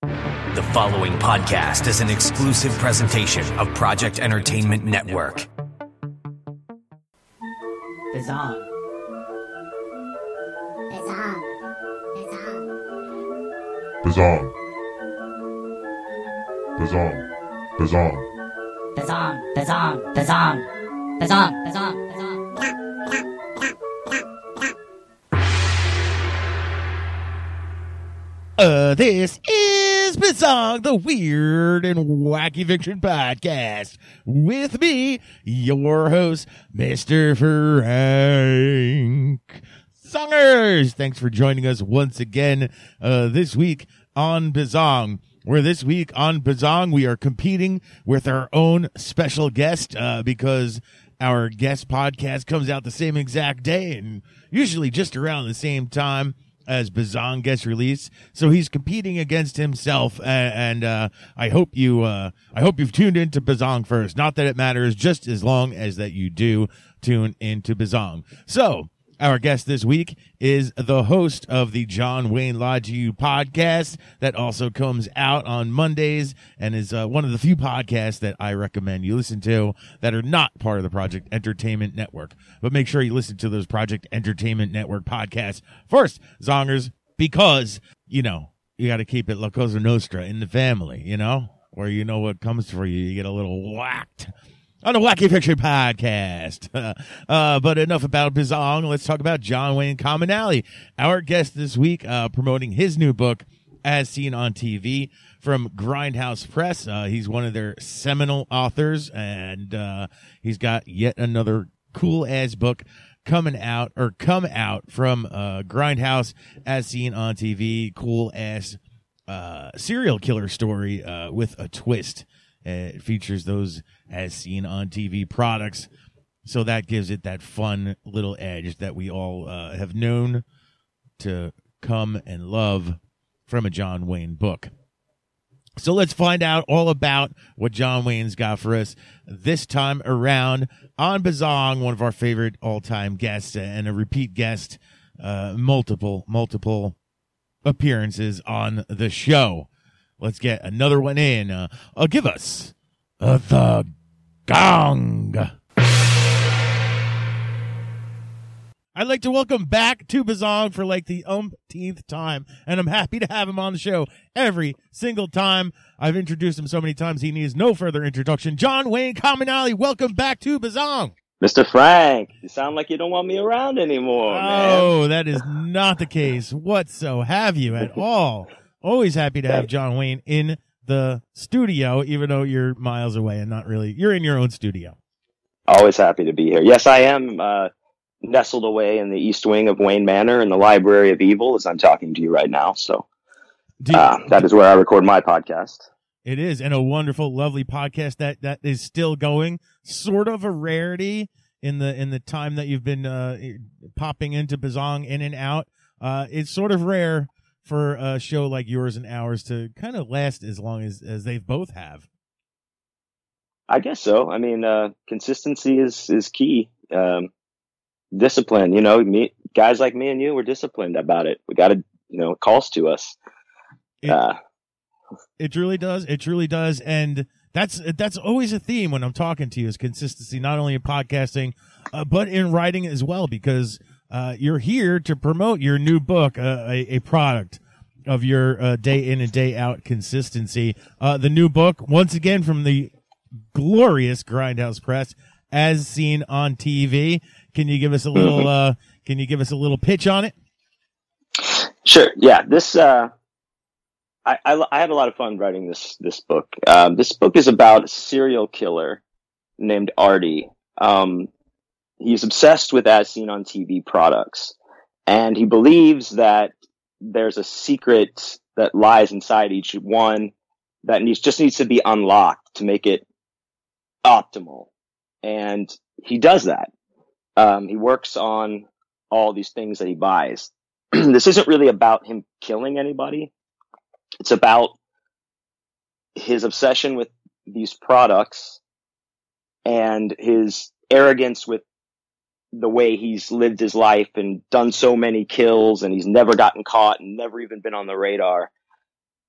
The following podcast is an exclusive presentation of Project Entertainment Network. Bizong. Bizong. Bizong. Bizong. Bizong. Bizong. Bizong. Bizong. Bizong. Bizong. This is Bizong, the weird and wacky fiction podcast. With me, your host, Mr. Frank Songers. Thanks for joining us once again this week on Bizong. Where this week on Bizong, we are competing with our own special guest because our guest podcast comes out the same exact day and usually just around the same time as Bizong gets released. So he's competing against himself, and I hope you've tuned into Bizong first. Not that it matters, just as long as that you do tune into Bizong. So our guest this week is the host of the John Wayne Lied to You podcast that also comes out on Mondays and is one of the few podcasts that I recommend you listen to that are not part of the Project Entertainment Network. But make sure you listen to those Project Entertainment Network podcasts first, Zongers, because, you know, you got to keep it La Cosa Nostra in the family, you know, or you know what comes for you. You get a little whacked on the Wacky Fiction Podcast. But enough about Bizong. Let's talk about John Wayne Commonality. Our guest this week, promoting his new book, As Seen on TV, from Grindhouse Press. He's one of their seminal authors, and he's got yet another cool-ass book come out from Grindhouse, As Seen on TV. Cool-ass serial killer story with a twist. It features those As Seen on TV products, so that gives it that fun little edge that we all have known to come and love from a John Wayne book. So let's find out all about what John Wayne's got for us this time around on Bizong, one of our favorite all-time guests and a repeat guest, multiple appearances on the show. Let's get another one in. Give us the gong. I'd like to welcome back to Bizong for like the umpteenth time, and I'm happy to have him on the show every single time. I've introduced him so many times he needs no further introduction. John Wayne Commonality, welcome back to Bizong. Mr. Frank, you sound like you don't want me around anymore, man. Oh, that is not the case whatsoever at all. Always happy to have John Wayne in the studio, even though you're miles away and not really. You're in your own studio. Always happy to be here. Yes, I am nestled away in the east wing of Wayne Manor in the Library of Evil as I'm talking to you right now. So that is where I record my podcast. It is, and a wonderful, lovely podcast that is still going. Sort of a rarity in the time that you've been popping into Bizong in and out. It's sort of rare for a show like yours and ours to kind of last as long as they both have. I guess so. I mean, consistency is key. Discipline, guys like me and you, we're disciplined about it. We got to, it calls to us. It truly does. It truly does. And that's always a theme when I'm talking to you is consistency, not only in podcasting, but in writing as well, because you're here to promote your new book, a product of your day in and day out consistency. The new book, once again, from the glorious Grindhouse Press, As Seen on TV. Can you give us a little? Can you give us a little pitch on it? Sure. Yeah. This I had a lot of fun writing this book. This book is about a serial killer named Artie. He's obsessed with As Seen on TV products, and he believes that there's a secret that lies inside each one that just needs to be unlocked to make it optimal. And he does that. He works on all these things that he buys. This isn't really about him killing anybody. It's about his obsession with these products and his arrogance with the way he's lived his life and done so many kills, and he's never gotten caught and never even been on the radar.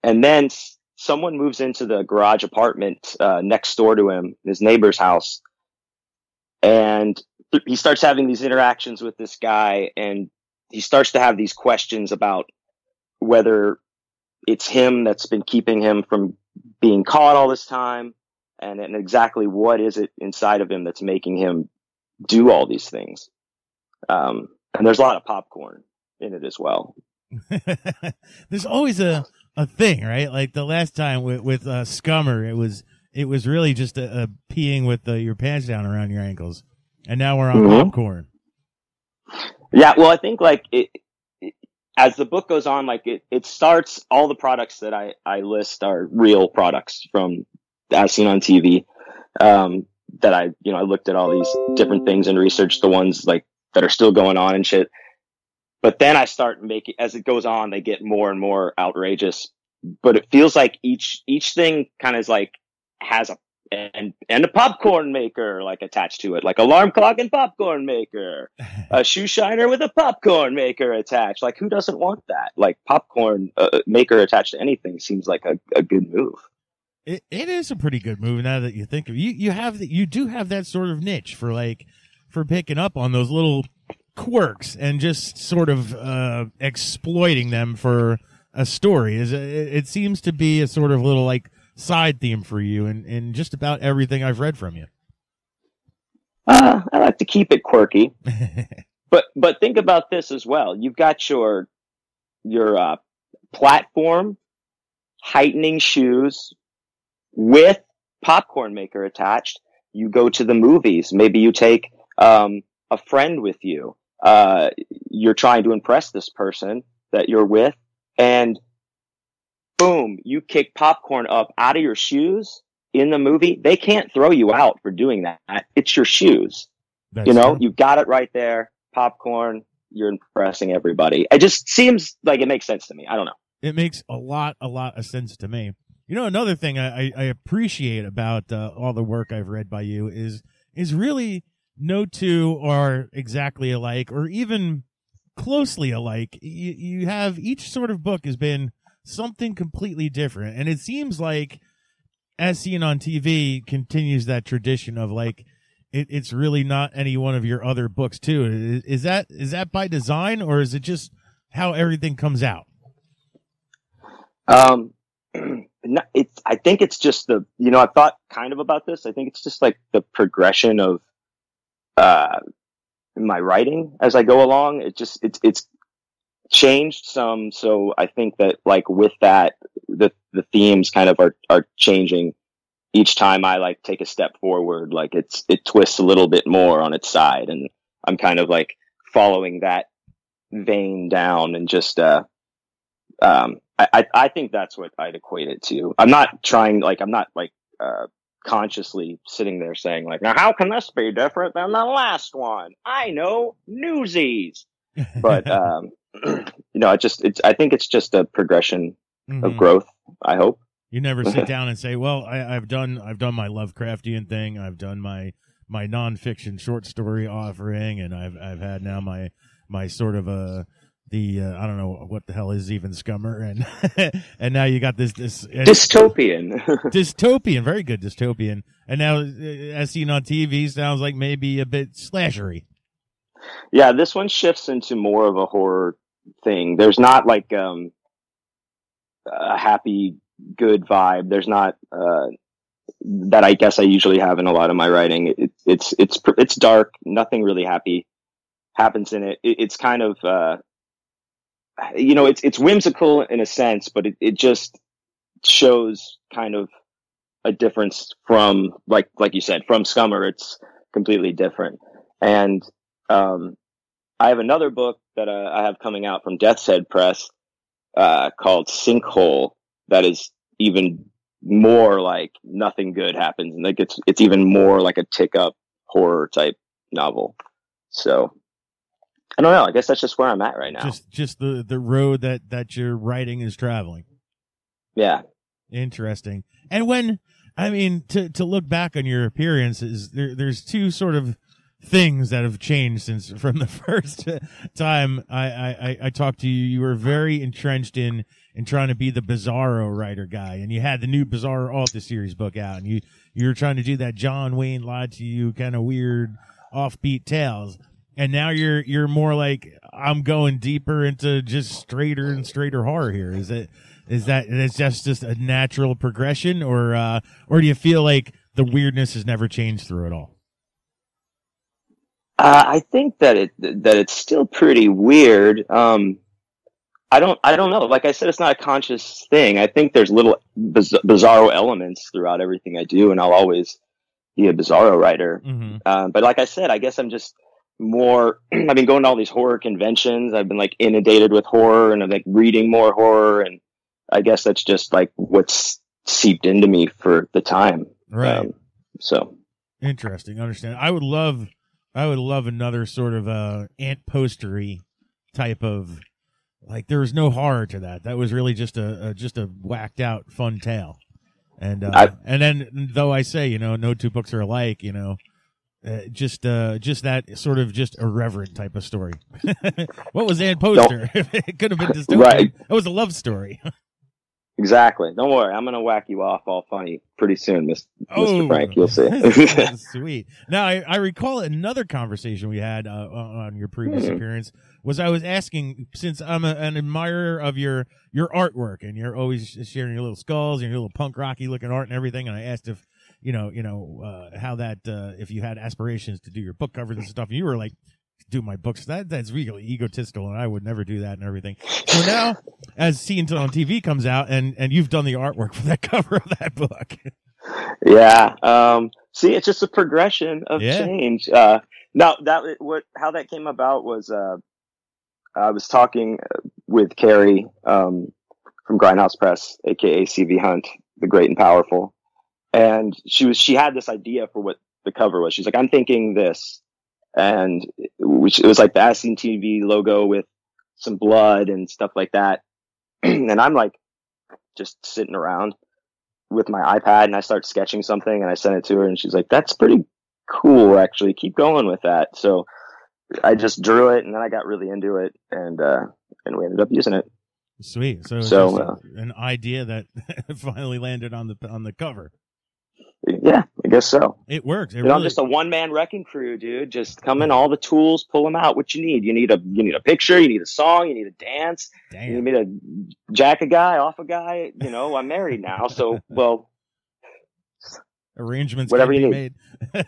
And then someone moves into the garage apartment next door to him, his neighbor's house, and he starts having these interactions with this guy, and he starts to have these questions about whether it's him that's been keeping him from being caught all this time, and exactly what is it inside of him that's making him do all these things. And there's a lot of popcorn in it as well. There's always a thing, right? Like the last time with Scummer, it was really just a peeing with your pants down around your ankles, and now we're on popcorn. Yeah, well, I think like as the book goes on, like it starts, all the products that I list are real products from As Seen on TV. That I looked at all these different things and researched the ones like that are still going on and shit. But then I start making, as it goes on, they get more and more outrageous. But it feels like each thing kind of like has a popcorn maker like attached to it, like alarm clock and popcorn maker, a shoe shiner with a popcorn maker attached. Like, who doesn't want that? Like, popcorn maker attached to anything seems like a good move. It is a pretty good move now that you think of it. You do have that sort of niche for picking up on those little quirks and just sort of exploiting them for a story. It seems to be a sort of little like side theme for you in just about everything I've read from you. I like to keep it quirky, but think about this as well. You've got your platform heightening shoes with popcorn maker attached. You go to the movies. Maybe you take a friend with you. You're trying to impress this person that you're with, and boom, you kick popcorn up out of your shoes in the movie. They can't throw you out for doing that. It's your shoes. That's true. You true. got it right there. Popcorn. You're impressing everybody. It just seems like it makes sense to me. I don't know. It makes a lot of sense to me. Another thing I appreciate about all the work I've read by you is really no two are exactly alike or even closely alike. You have each sort of book has been something completely different, and it seems like As Seen on TV continues that tradition of like it's really not any one of your other books too. Is that by design, or is it just how everything comes out? I think it's just I've thought kind of about this. I think it's just like the progression of my writing as I go along. It's changed some. So I think that like with that, the themes kind of are changing each time I like take a step forward. Like it twists a little bit more on its side, and I'm kind of like following that vein down and just, I think that's what I'd equate it to. I'm not consciously sitting there saying like, now how can this be different than the last one? I know, Newsies. But, I think it's just a progression of growth, I hope. You never sit down and say, well, I've done my Lovecraftian thing. I've done my nonfiction short story offering, and I've had now my sort of I don't know what the hell is even Scummer, and now you got this dystopian, very good dystopian, and now As Seen on TV sounds like maybe a bit slashery. Yeah, this one shifts into more of a horror thing. There's not like a happy, good vibe. There's not that I guess I usually have in a lot of my writing. It's dark. Nothing really happy happens in it. It's kind of it's whimsical in a sense, but it just shows kind of a difference from like you said, from Scummer. It's completely different. And I have another book that I have coming out from Death's Head Press called Sinkhole that is even more like nothing good happens, and like it's even more like a tick up horror type novel. So I don't know. I guess that's just where I'm at right now. Just the road that your writing is traveling. Yeah. Interesting. And to look back on your appearances, there's two sort of things that have changed from the first time I talked to you. You were very entrenched in and trying to be the Bizarro writer guy, and you had the new Bizarro Alta series book out, and you were trying to do that John Wayne lied to you kind of weird offbeat tales, and now you're more like, I'm going deeper into just straighter and straighter horror here. Is that just a natural progression, or do you feel like the weirdness has never changed through it all? I think that it's still pretty weird. I don't know. Like I said, it's not a conscious thing. I think there's little bizarro elements throughout everything I do, and I'll always be a bizarro writer. Mm-hmm. But like I said, I guess I'm just more. I've been going to all these horror conventions. I've been like inundated with horror, and I'm like reading more horror, and I guess that's just like what's seeped into me for the time. Right. So interesting. Understand. I would love another sort of ant postery type of, like, there was no horror to that. That was really just a whacked out fun tale. And then though I say, no two books are alike, just that sort of just irreverent type of story. What was Ant Poster? It could have been dystopian. Right. It was a love story. Exactly. Don't worry. I'm going to whack you off all funny pretty soon, Mr. Frank. You'll see. Sweet. Now, I recall another conversation we had on your previous appearance. I was asking, since I'm an admirer of your artwork, and you're always sharing your little skulls and your little punk rocky looking art and everything, and I asked if how that if you had aspirations to do your book covers and stuff, and you were like, do my books, that's really egotistical, and I would never do that and everything. So now, as Seen on TV comes out, and you've done the artwork for that cover of that book. Yeah. See, it's just a progression of change. Now how that came about was I was talking with Carrie from Grindhouse Press, aka CV Hunt, the Great and Powerful, and she had this idea for what the cover was. She's like, I'm thinking this. And it was like the As Seen TV logo with some blood and stuff like that. And I'm like just sitting around with my iPad, and I start sketching something, and I send it to her, and she's like, that's pretty cool, actually. Keep going with that. So I just drew it, and then I got really into it, and we ended up using it. Sweet. So an idea that finally landed on the cover. Yeah, I guess so. It works. I'm just a one-man wrecking crew, dude. Just come in, all the tools, pull them out. What you need? You need a picture. You need a song. You need a dance. Damn. You need me to jack a guy, off a guy. I'm married now, so arrangements whatever can you be need. made.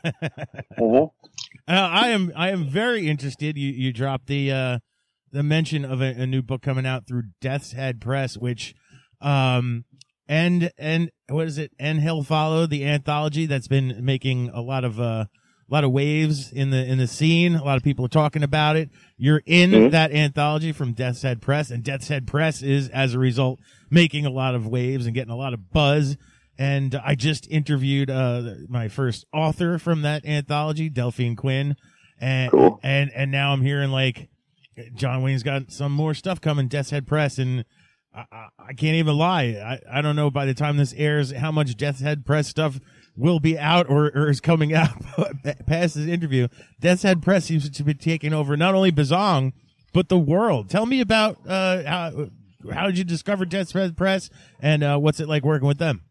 I am very interested. You dropped the mention of a new book coming out through Death's Head Press, which and what is it? And Hell Follow, the anthology that's been making a lot of waves in the scene. A lot of people are talking about it. You're in that anthology from Death's Head Press, and Death's Head Press is, as a result, making a lot of waves and getting a lot of buzz. And I just interviewed my first author from that anthology, Delphine Quinn, and cool. and now I'm hearing like John Wayne's got some more stuff coming, Death's Head Press, and I can't even lie. I don't know by the time this airs how much Death's Head Press stuff will be out or is coming out past this interview. Death's Head Press seems to be taking over not only Bazong, but the world. Tell me about how did you discover Death's Head Press, and what's it like working with them?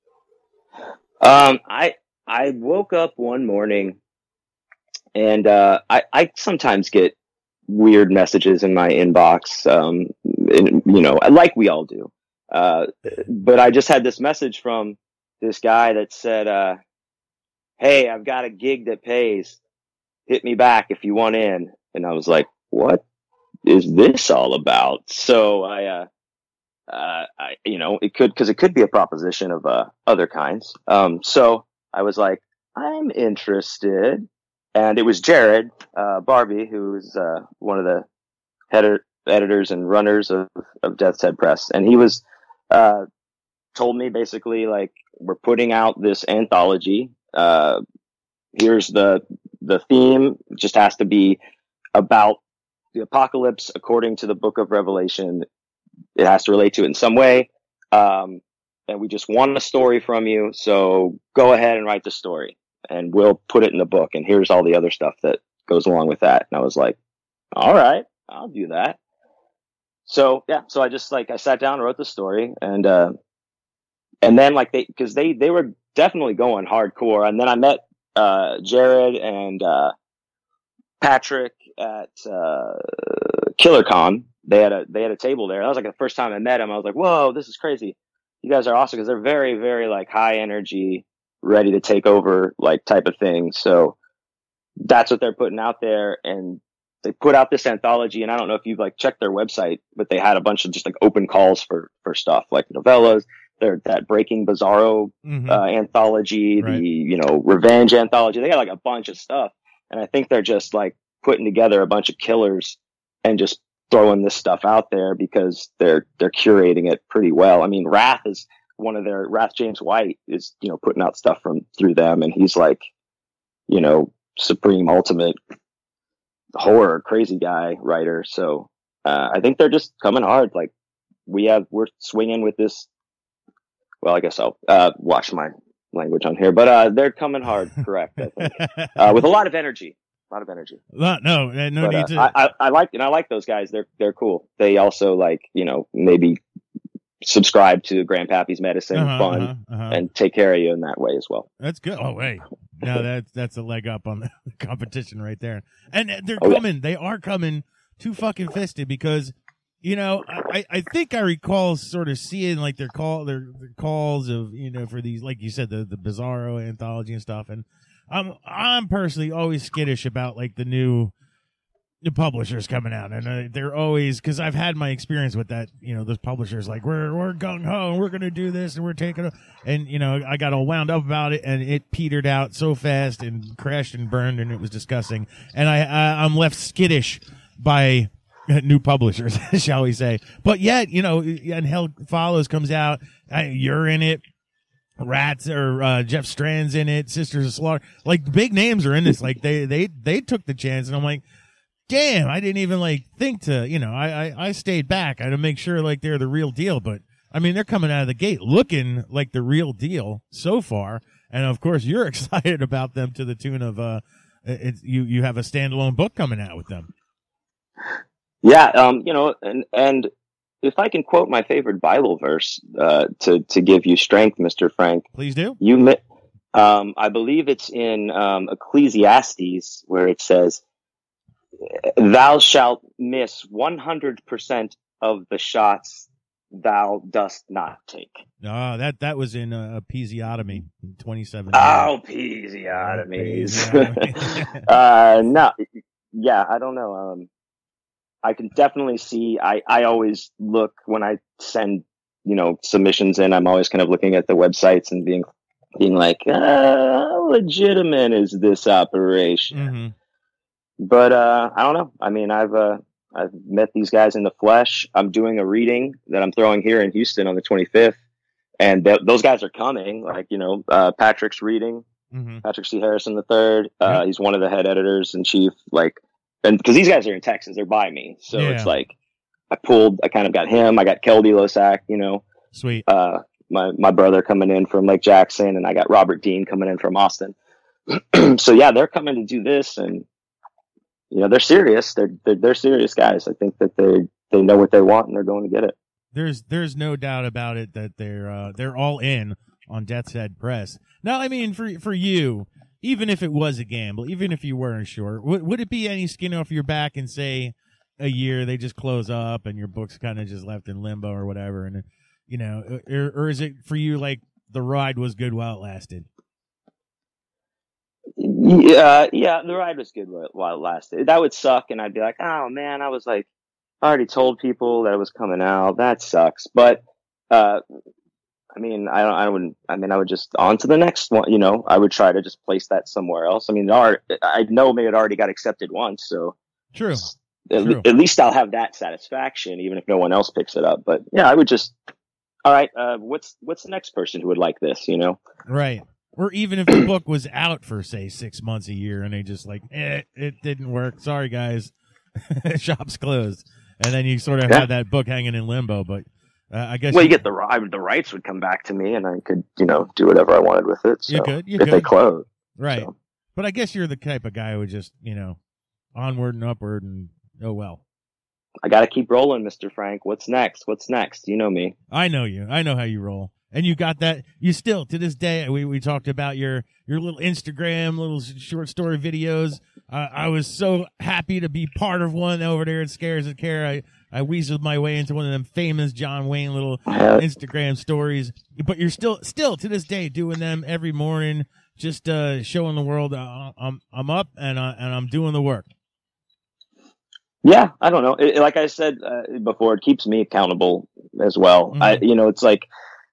I woke up one morning, and I sometimes get weird messages in my inbox, like we all do. But I just had this message from this guy that said, hey, I've got a gig that pays. Hit me back if you want in. And I was like, what is this all about? So it could be a proposition of other kinds. So I was like, I'm interested. And it was Jared Barbie, who's one of the editors and runners of Death's Head Press. And he was told me basically, like, we're putting out this anthology. Here's the theme. It just has to be about the apocalypse according to the Book of Revelation. It has to relate to it in some way. And we just want a story from you. So go ahead and write the story, and we'll put it in the book. And here's all the other stuff that goes along with that. And I was like, all right, I'll do that. so I just I sat down and wrote the story, and then because they were definitely going hardcore, and then I met Jared and Patrick at KillerCon. They had a table there. That was the first time I met him. I was like, whoa, this is crazy. You guys are awesome, because they're very, very high energy, ready to take over type of thing. So that's what they're putting out there, and they put out this anthology. And I don't know if you've checked their website, but they had a bunch of just open calls for stuff like novellas. That Breaking Bizarro anthology, right. The Revenge anthology. They got a bunch of stuff, and I think they're just putting together a bunch of killers and just throwing this stuff out there because they're curating it pretty well. I mean, Wrath is one of their Wrath James White is putting out stuff through them, and he's supreme ultimate horror crazy guy writer. So I think they're just coming hard. We're swinging with this. Well, I guess I'll watch my language on here, but they're coming hard, correct? I think with a lot of energy. No need to. I like those guys. They're cool. They also maybe subscribe to Grandpappy's Medicine, fun, and take care of you in that way as well. That's good. Oh wait, no, that's a leg up on the competition right there. And they're coming. Yeah. They are coming too fucking fisted because. I think I recall sort of seeing their calls of for these, like you said, the Bizarro anthology and stuff, and I'm personally always skittish about the new publishers coming out, and they're always, because I've had my experience with that, those publishers we're gung ho and we're gonna do this and we're taking it, and I got all wound up about it, and it petered out so fast and crashed and burned, and it was disgusting, and I'm left skittish by new publishers, shall we say. But yet, and Hell Follows comes out, you're in it, Rats or Jeff Strand's in it, Sisters of Slaughter, big names are in this. They took the chance, and I'm like, damn, I didn't even think to, I stayed back. I had to make sure they're the real deal. But I mean, they're coming out of the gate looking like the real deal so far. And of course, you're excited about them to the tune of you have a standalone book coming out with them. Yeah, and if I can quote my favorite Bible verse to give you strength, Mr. Frank, please do. I believe it's in Ecclesiastes, where it says, "Thou shalt miss 100% of the shots thou dost not take." Oh, that was in Episiotomy 27. Oh, Episiotomies. No, yeah, I don't know. I can definitely see, I always look when I send, submissions in, I'm always kind of looking at the websites and being how legitimate is this operation? Mm-hmm. But, I don't know. I mean, I've met these guys in the flesh. I'm doing a reading that I'm throwing here in Houston on the 25th, and those guys are coming. Patrick's reading, Patrick C. Harrison III. He's one of the head editors in chief, and because these guys are in Texas, they're by me. So it's I kind of got him. I got Keldy Losack, Sweet. My brother coming in from Lake Jackson, and I got Robert Dean coming in from Austin. So yeah, they're coming to do this, and they're serious. They're serious guys. I think that they know what they want, and they're going to get it. There's no doubt about it that they're all in on Death's Head Press. Now, I mean, for you, even if it was a gamble, even if you weren't sure, would it be any skin off your back and say a year they just close up and your book's kind of just left in limbo or whatever, and or is it for you the ride was good while it lasted? Yeah, the ride was good while it lasted. That would suck, and I'd be like, oh man, I already told people that it was coming out. That sucks, but I would just on to the next one. I would try to just place that somewhere else. I mean, I know maybe it already got accepted once, so true. At least I'll have that satisfaction, even if no one else picks it up. But yeah, I would just, all right, what's the next person who would like this? Right. Or even if the book was out for say 6 months, a year, and they just it didn't work. Sorry guys, shop's closed, and then you sort of had that book hanging in limbo, but. I guess. Well, you get the rights would come back to me, and I could, do whatever I wanted with it. So you could. If they close, right? So. But I guess you're the type of guy who would just, onward and upward, and oh well. I got to keep rolling, Mr. Frank. What's next? What's next? You know me. I know you. I know how you roll. And you got that. You still, to this day, we talked about your little Instagram, little short story videos. I was so happy to be part of one over there at Scares of Care. I weaseled my way into one of them famous John Wayne little Instagram stories. But you're still to this day doing them every morning, just showing the world I'm up and I'm doing the work. Yeah, I don't know. Like I said before, it keeps me accountable as well. Mm-hmm. It's like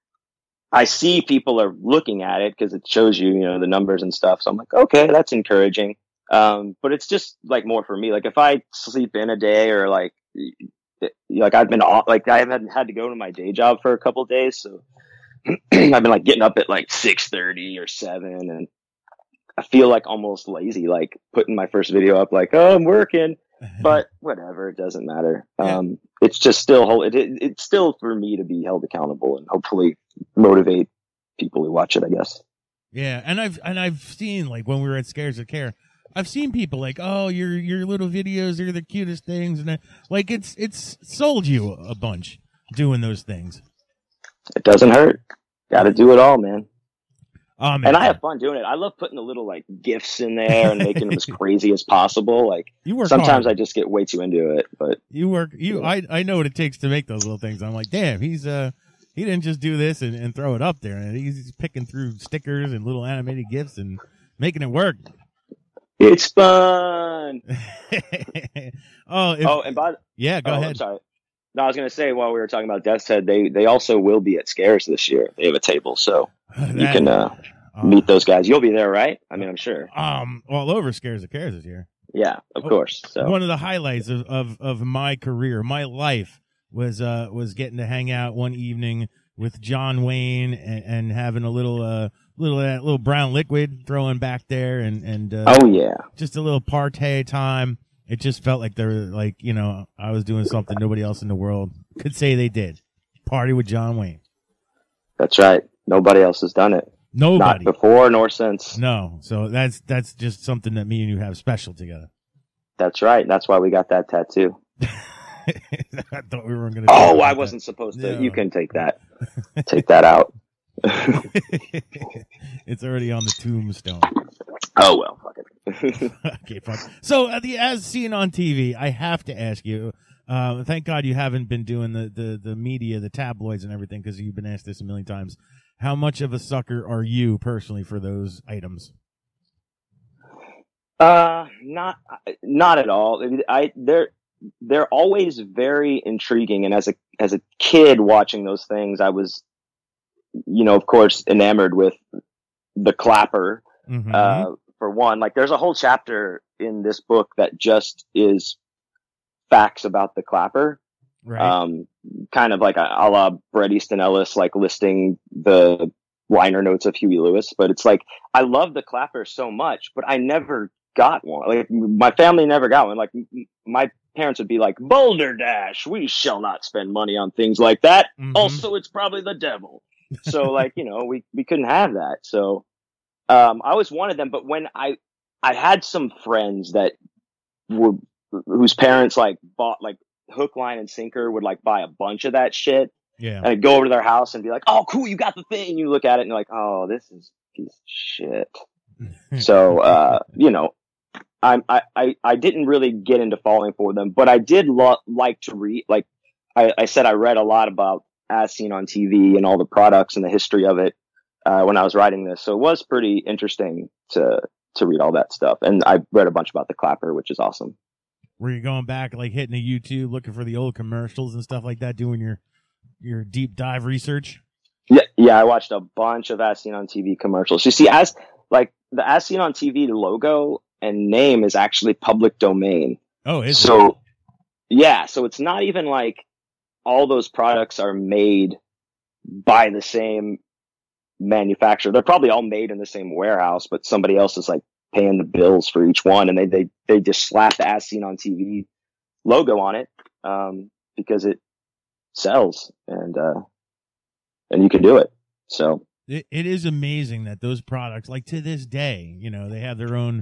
I see people are looking at it because it shows you, the numbers and stuff. So I'm like, okay, that's encouraging. But it's just like more for me. Like if I sleep in a day or like I've been off, like I haven't had to go to my day job for a couple of days. So I've been like getting up at like 6:30 or 7 and I feel like almost lazy, like putting my first video up like, oh, I'm working. But whatever, it doesn't matter. Yeah. It's just still it's still for me to be held accountable and hopefully motivate people who watch it, I guess. Yeah, and I've seen, like, when we were at Scares of Care, I've seen people like, oh, your little videos are the cutest things, and like it's sold you a bunch doing those things. It doesn't hurt. Got to do it all, man. Man. And I have fun doing it. I love putting the little like GIFs in there and making them as crazy as possible. Like you work sometimes hard. I just get way too into it, but I know what it takes to make those little things. I'm like, damn, he didn't just do this and throw it up there. And he's picking through stickers and little animated GIFs and making it work. It's fun. And go ahead. I'm sorry. No, I was going to say while we were talking about Death's Head, they also will be at Scares this year. They have a table, so you can meet those guys. You'll be there, right? I mean, I'm sure. All over Scares of Cares this year. Yeah, of course. So one of the highlights of my career, my life, was getting to hang out one evening with John Wayne and having a little brown liquid throwing back there and oh yeah, just a little party time. It just felt like they were like, I was doing something nobody else in the world could say they did. Party with John Wayne. That's right. Nobody else has done it. Nobody. Not before nor since. No. So that's just something that me and you have special together. That's right. That's why we got that tattoo. I thought we were going to. Oh, I wasn't supposed to. No. You can take that. Take that out. It's already on the tombstone. Oh well, fuck it. Okay, fuck. So as seen on TV, I have to ask you. Thank God you haven't been doing the media, the tabloids, and everything, because you've been asked this a million times. How much of a sucker are you personally for those items? Not at all. They're always very intriguing, and as a kid watching those things, I was, of course, enamored with the clapper. Mm-hmm. For one, like there's a whole chapter in this book that just is facts about the clapper. Right. Kind of like a la Bret Easton Ellis, like listing the liner notes of Huey Lewis. But it's like, I love the clapper so much, but I never got one. Like my family never got one. Like my parents would be like, Boulder Dash, we shall not spend money on things like that. Mm-hmm. Also, it's probably the devil. So like, we couldn't have that. So, I always wanted them, but when I had some friends whose parents like bought like hook, line, and sinker would like buy a bunch of that shit. Yeah. And I'd go over to their house and be like, oh, cool, you got the thing. And you look at it and you're like, oh, this is a piece of shit. So, I didn't really get into falling for them, but I did like to read, like I said, I read a lot about As Seen on TV and all the products and the history of it. When I was writing this. So it was pretty interesting to read all that stuff. And I read a bunch about the clapper, which is awesome. Were you going back, like hitting the YouTube, looking for the old commercials and stuff like that, doing your deep dive research? Yeah, I watched a bunch of As Seen on TV commercials. You see, the As Seen on TV logo and name is actually public domain. Oh, is so? It? Yeah, so it's not even like all those products are made by the same manufacturer. They're probably all made in the same warehouse, but somebody else is like paying the bills for each one, and they just slap the As Seen on TV logo on it because it sells, and you can do it. So it is amazing that those products, like to this day, they have their own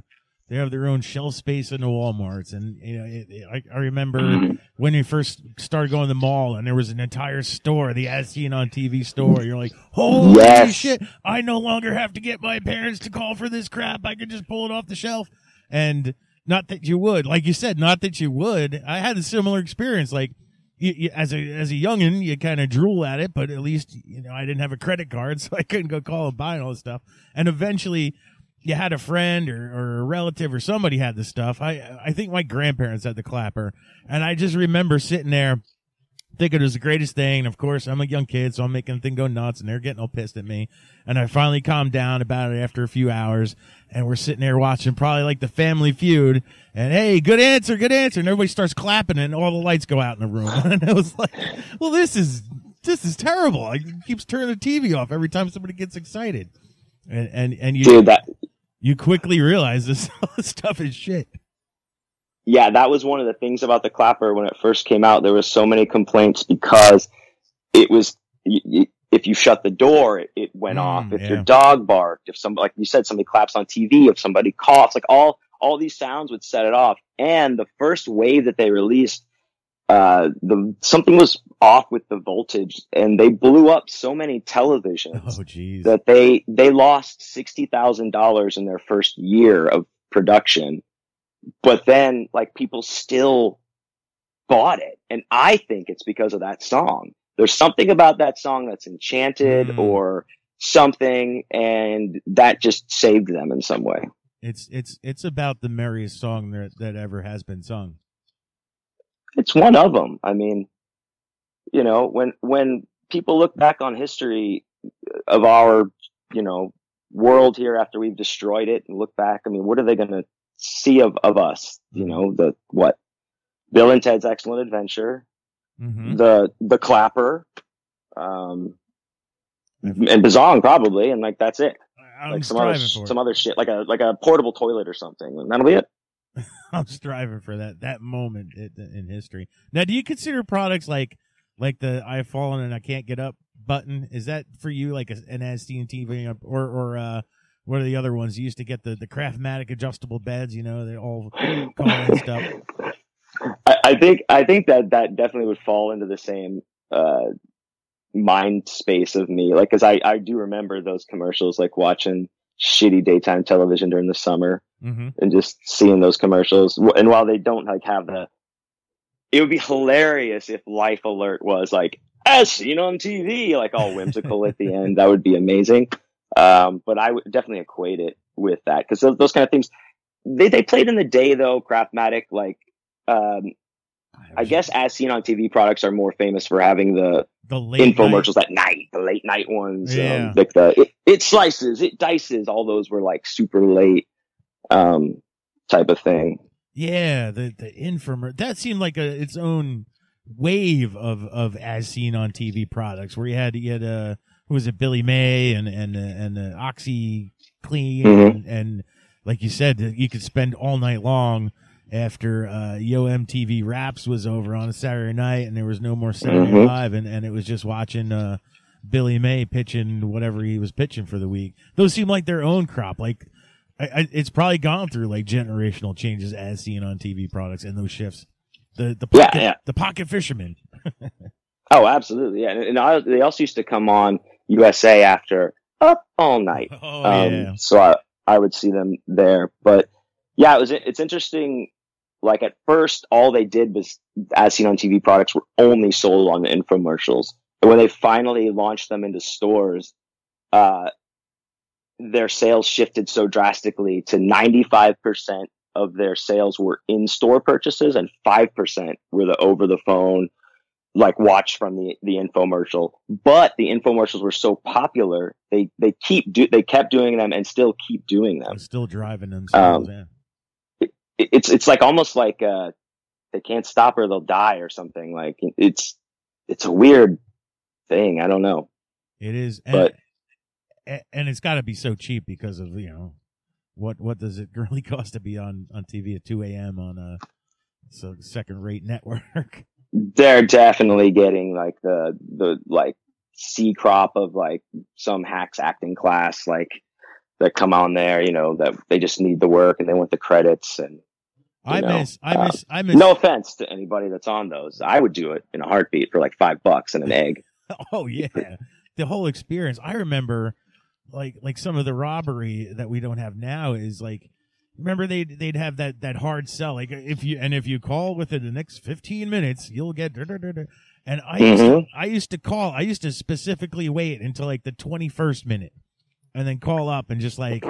They have their own shelf space in the Walmarts, and I remember when you first started going to the mall, and there was an entire store, the As Seen on TV store. You're like, holy shit! I no longer have to get my parents to call for this crap. I can just pull it off the shelf. And not that you would, like you said, not that you would. I had a similar experience. Like you, as a youngin', you kind of drool at it, but at least I didn't have a credit card, so I couldn't go call and buy all this stuff. And eventually, you had a friend or a relative or somebody had the stuff. I think my grandparents had the clapper, and I just remember sitting there thinking it was the greatest thing. And of course, I'm a young kid, so I'm making the thing go nuts, and they're getting all pissed at me. And I finally calmed down about it after a few hours, and we're sitting there watching probably like the Family Feud. And hey, good answer, good answer. And everybody starts clapping, and all the lights go out in the room. And I was like, well, this is terrible. I keeps turning the TV off every time somebody gets excited. And you, dude, you quickly realize this stuff is shit. Yeah, that was one of the things about the clapper when it first came out. There was so many complaints because it was, if you shut the door, it went off. If your dog barked, if somebody, like you said, somebody claps on TV, if somebody coughs, like all these sounds would set it off. And the first wave that they released, something was off with the voltage, and they blew up so many televisions that they lost $60,000 in their first year of production. But then, like, people still bought it, and I think it's because of that song. There's something about that song that's enchanted or something, and that just saved them in some way. It's about the merriest song that ever has been sung. It's one of them. I mean, when people look back on history of our, world here after we've destroyed it and look back, I mean, what are they going to see of us? Bill and Ted's Excellent Adventure, the Clapper, and Bazong probably, and like that's it. Like some other shit, like a portable toilet or something, and that'll be it. I'm striving for that moment in history. Now, do you consider products like the I've fallen and I can't get up button? Is that for you like an As Seen TV or what are the other ones? You used to get the Craftmatic adjustable beds, they all call and stuff. I think that definitely would fall into the same mind space of me, like, because I do remember those commercials, like watching shitty daytime television during the summer and just seeing those commercials. And while they don't like have it would be hilarious if Life Alert was like As Seen on TV, like all whimsical at the end. That would be amazing. But I would definitely equate it with that, because those kind of things they played in the day though. Craftmatic, like I guess As Seen on TV products are more famous for having the infomercials at night, the late night ones, like it slices, it dices. All those were like super late type of thing. Yeah, the infomercial that seemed like its own wave of As Seen on TV products, where you had who was it, Billy May and OxyClean and like you said, you could spend all night long after Yo MTV Raps was over on a Saturday night and there was no more Saturday Live, and it was just watching Billy May pitching whatever he was pitching for the week. Those seem like their own crop. Like it's probably gone through like generational changes As Seen on TV products and those shifts. The pocket fisherman. Oh, absolutely, yeah. And they also used to come on USA after Up All Night. So I would see them there. But yeah, it's interesting. Like at first, all they did was As Seen on TV products were only sold on the infomercials. And when they finally launched them into stores, their sales shifted so drastically to 95% of their sales were in-store purchases and 5% were the over-the-phone, like watch from the infomercial. But the infomercials were so popular, they kept doing them and still keep doing them. They're still driving themselves in. It's like almost like they can't stop or they'll die or something. Like it's a weird thing. I don't know. It is, but and it's got to be so cheap because of what does it really cost to be on TV at 2 a.m. on a second-rate network? They're definitely getting like the like C crop of like some hacks acting class, like that come on there, you know, that they just need the work and they want the credits. And I miss. no offense to anybody that's on those. I would do it in a heartbeat for like $5 and an egg. Oh yeah, the whole experience. I remember, like some of the robbery that we don't have now is like. Remember they'd have that hard sell, like if you call within the next 15 minutes you'll get and I used to specifically wait until like the 21st minute and then call up and just like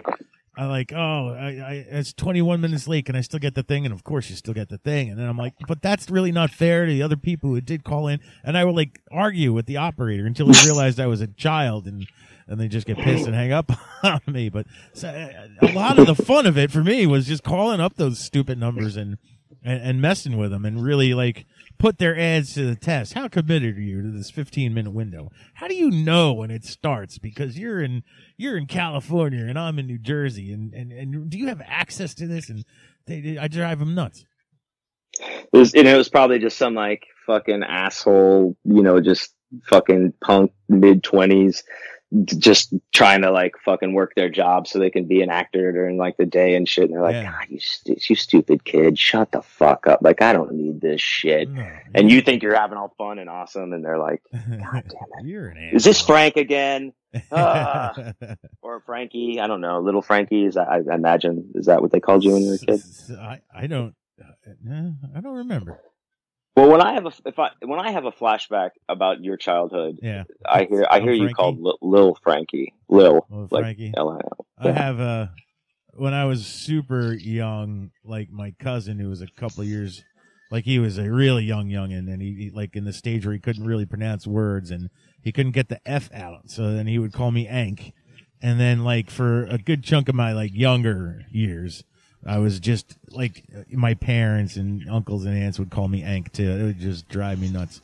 it's 21 minutes late, can I still get the thing? And of course you still get the thing, and then I'm like, but that's really not fair to the other people who did call in, and I would like argue with the operator until he realized I was a child, and they just get pissed and hang up on me. But so, a lot of the fun of it for me was just calling up those stupid numbers and messing with them and really like put their ads to the test. How committed are you to this 15-minute window? How do you know when it starts? Because you're in California and I'm in New Jersey, and do you have access to this? And I drive them nuts. It was probably just some like fucking asshole, you know, just fucking punk mid-20s. Just trying to like fucking work their job so they can be an actor during like the day and shit. And they're like, God, you stupid kid, shut the fuck up. Like, I don't need this shit. No, and you think you're having all fun and awesome. And they're like, God damn it. You're an Is this Frank again? Or Frankie? I don't know. Little Frankie, I imagine. Is that what they called you when you were a kid? I don't remember. Well, when I have a flashback about your childhood, I hear you called Lil Frankie. Lil Frankie. L-I-L. I have when I was super young, like my cousin who was a couple of years, like he was a really youngin', and he like in the stage where he couldn't really pronounce words and he couldn't get the F out, so then he would call me Ank, and then like for a good chunk of my like younger years, I was just like my parents and uncles and aunts would call me Ank too. It would just drive me nuts.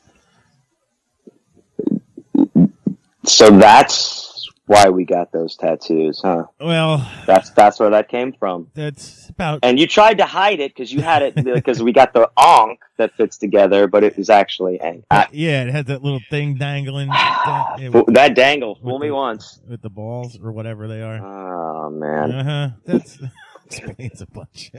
So that's why we got those tattoos, huh? Well, that's where that came from. That's about. And you tried to hide it because you had it because we got the onk that fits together, but it was actually Ank. Yeah, it had that little thing dangling. That dangle. Fool me once with the balls or whatever they are. Oh man. That's. Explains a bunch.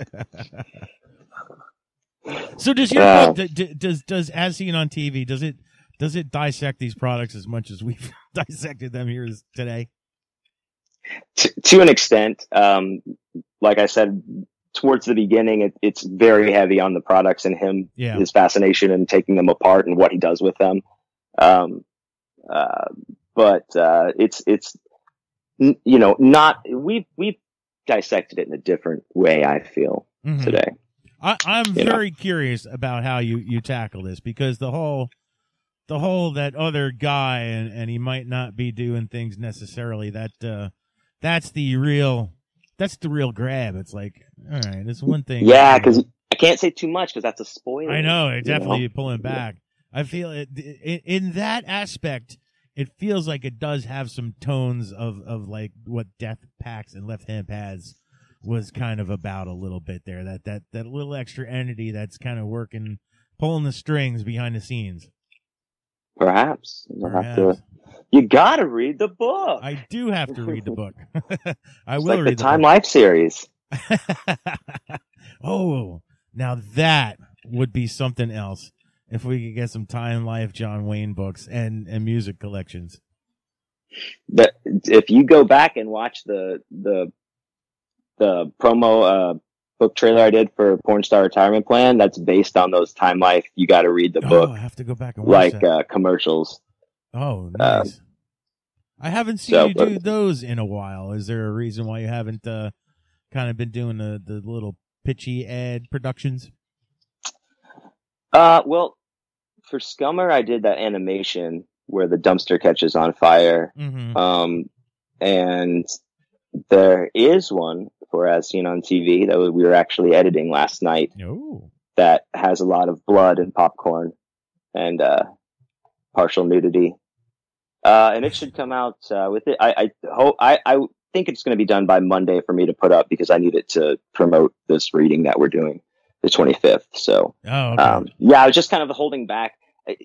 So does your book, does As Seen on TV, does it dissect these products as much as we've dissected them here today? To an extent, like I said towards the beginning, it's very heavy on the products and his fascination and taking them apart and what he does with them. But it's you know, not we've dissected it in a different way, I feel, today. I'm very curious about how you tackle this, because the whole that other guy and he might not be doing things necessarily that's the real grab. It's like, all right, it's one thing. Yeah, because I can't say too much because that's a spoiler. I know, definitely pulling back. I feel it in that aspect. It feels like it does have some tones of like what Death Packs and Left Hand Pads was kind of about a little bit there. That little extra entity that's kind of pulling the strings behind the scenes. Perhaps. You gotta read the book. I do have to read the book. I will like read the Time Life series. Oh, now that would be something else. If we could get some Time Life John Wayne books and music collections. If you go back and watch the promo book trailer I did for Porn Star Retirement Plan, that's based on those Time Life. You got to read the book. I have to go back and watch that. Commercials. Oh, nice. I haven't seen you do those in a while. Is there a reason why you haven't kind of been doing the little pitchy ad productions? Well, for Scummer, I did that animation where the dumpster catches on fire. Mm-hmm. And there is one for As Seen on TV that we were actually editing last night. Oh. That has a lot of blood and popcorn and partial nudity. And it should come out with it. I think it's going to be done by Monday for me to put up because I need it to promote this reading that we're doing the 25th. So, okay. I was just kind of holding back,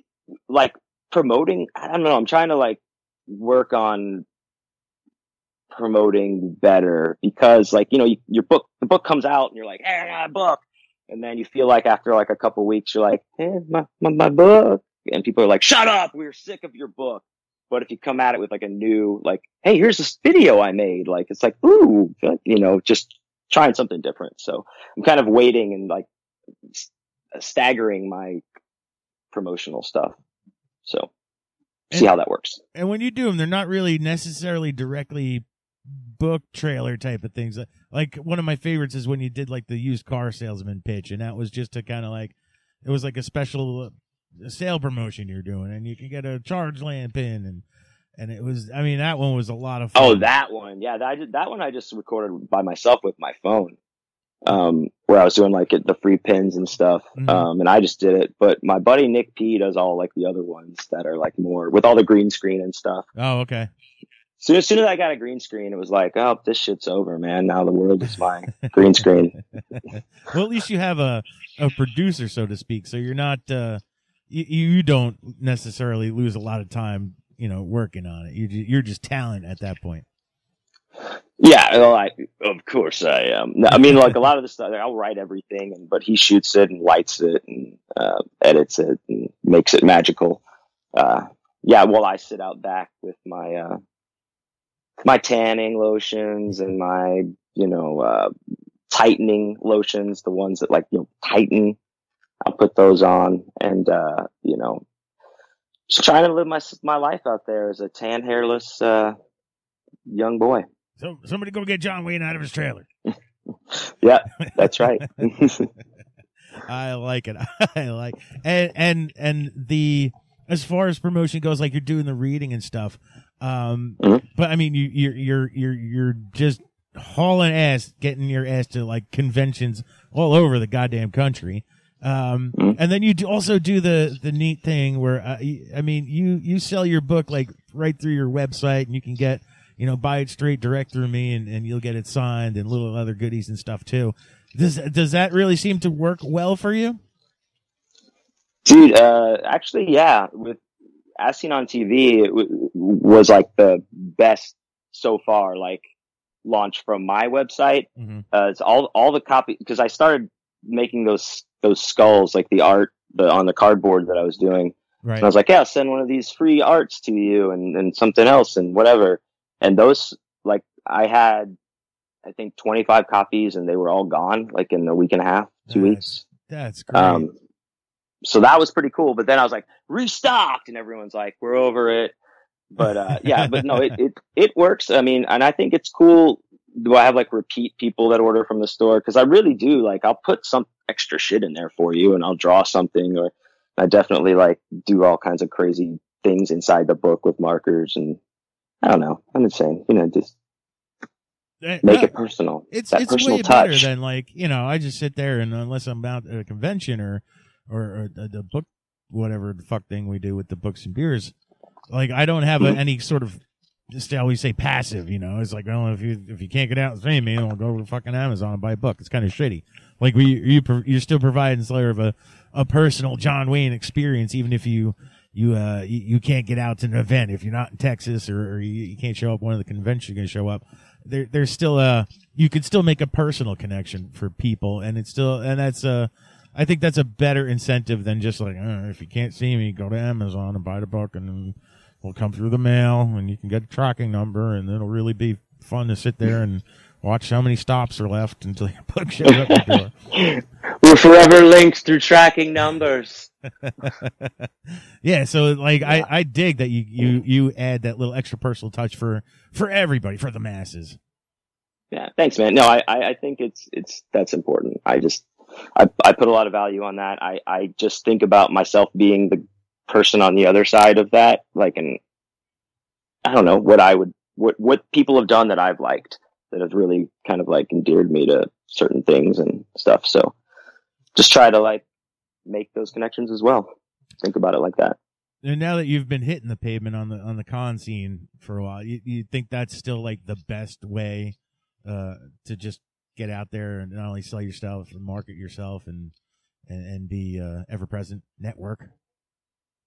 like promoting. I don't know. I'm trying to like work on promoting better because like, you know, the book comes out and you're like, hey, I got a book. And then you feel like after like a couple of weeks, you're like, hey, my book. And people are like, shut up. We're sick of your book. But if you come at it with like a new, like, hey, here's this video I made. Like, it's like, ooh, you know, just trying something different. So I'm kind of waiting and like staggering my promotional stuff. So see how that works. And when you do them, they're not really necessarily directly book trailer type of things. Like one of my favorites is when you did like the used car salesman pitch, and that was just to kind of like, it was like a special sale promotion you're doing, and you can get a charge land pin, and it was, I mean, that one was a lot of fun. Oh, that one. Yeah, that one I just recorded by myself with my phone. Where I was doing like the free pins and stuff. Mm-hmm. And I just did it, but my buddy Nick P does all like the other ones that are like more with all the green screen and stuff. Oh, okay. So as soon as I got a green screen, it was like, oh, this shit's over, man. Now the world is my green screen. Well, at least you have a producer, so to speak. So you're not, you don't necessarily lose a lot of time, you know, working on it. You're just talent at that point. Yeah, well, of course I am. I mean, like a lot of the stuff, I'll write everything, but he shoots it and lights it and edits it and makes it magical. Yeah, well, I sit out back with my my tanning lotions and my, you know, tightening lotions, the ones that like, you know, tighten. I'll put those on and, you know, just trying to live my life out there as a tan, hairless young boy. So somebody go get John Wayne out of his trailer. Yeah, that's right. I like it. I like, and the, as far as promotion goes, like you're doing the reading and stuff. But I mean, you're just hauling ass, getting your ass to like conventions all over the goddamn country. And then you also do the neat thing where, I mean, you sell your book like right through your website, and you can get, you know, buy it straight direct through me, and you'll get it signed and little other goodies and stuff too. Does that really seem to work well for you? Dude, actually, yeah. With As Seen on TV, it was like the best so far, like launch from my website. Mm-hmm. It's all the copy, because I started making those skulls, like the art on the cardboard that I was doing. Right. And I was like, yeah, I'll send one of these free arts to you and something else and whatever. And those, like, I had, I think 25 copies and they were all gone, like in a week and a half, 2 weeks. That's great. So that was pretty cool. But then I was like, restocked, and everyone's like, we're over it. But, yeah, but no, it works. I mean, and I think it's cool. Do I have like repeat people that order from the store? Cause I really do. Like, I'll put some extra shit in there for you and I'll draw something, or I definitely like do all kinds of crazy things inside the book with markers, and I don't know. I'm insane. You know, just make it personal. It's personal way touch. better than like, you know, I just sit there and unless I'm out at a convention or the book, whatever the fuck thing we do with the books and beers, like I don't have any sort of, just I always say passive, you know. It's like, well, if you can't get out and see me, I'll go to fucking Amazon and buy a book. It's kind of shitty. Like you're still providing sort of a personal John Wayne experience, even if you can't get out to an event. If you're not in Texas or you can't show up one of the conventions you're going to show up, there's still you can still make a personal connection for people, and that's I think that's a better incentive than just like, if you can't see me, go to Amazon and buy the book, and we'll come through the mail, and you can get a tracking number, and it'll really be fun to sit there and watch how many stops are left until your book shows up at the door. We're forever linked through tracking numbers. Yeah, so like I dig that you add that little extra personal touch for everybody, for the masses. Yeah, thanks, man. No, I think that's important. I put a lot of value on that. I just think about myself being the person on the other side of that, like, and I don't know what people have done that I've liked, that have really kind of like endeared me to certain things and stuff. So just try to like make those connections as well. Think about it like that. And now that you've been hitting the pavement on the con scene for a while, you think that's still like the best way to just get out there and not only sell your stuff and market yourself and be ever present, network?